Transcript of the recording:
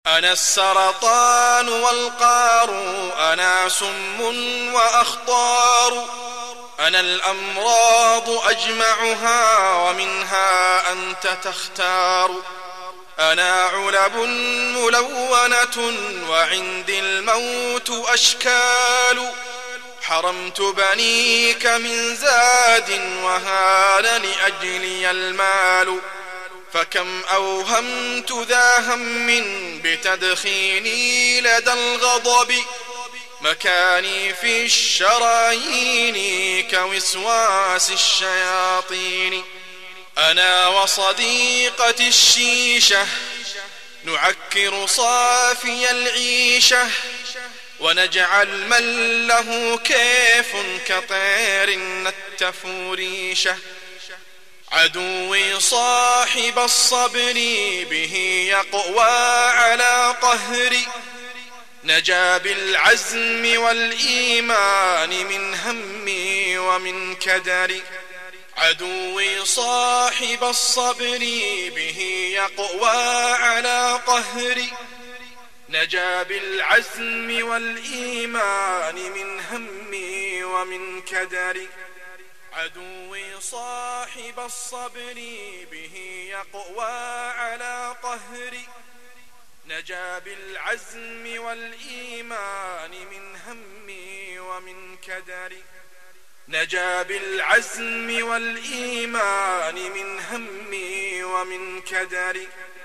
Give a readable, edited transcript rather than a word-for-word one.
أنا السرطان والقار، أنا سم وأخطار، أنا الأمراض أجمعها ومنها أنت تختار. أنا علب ملونة وعندي الموت أشكال، حرمت بنيك من زاد وهان لأجلي المال. فكم أوهمت ذا هم بتدخيني لدى الغضب، مكاني في الشرايين كوسواس الشياطين. أنا وصديقتي الشيشة نعكر صافي العيشة، ونجعل من له كيف كطير نتف ريشه. عدوي صاحب الصبر به يقوى على قهري، نجا بالعزم والإيمان من همي ومن كدري. عدوي صاحب الصبر به يقوى على قهري، نجا بالعزم والإيمان من همي ومن كدري. عدوي صاحب الصبر به يقوى على قهري، نجا بالعزم والإيمان من همي ومن كدري. نجا بالعزم والإيمان من همي ومن كدري.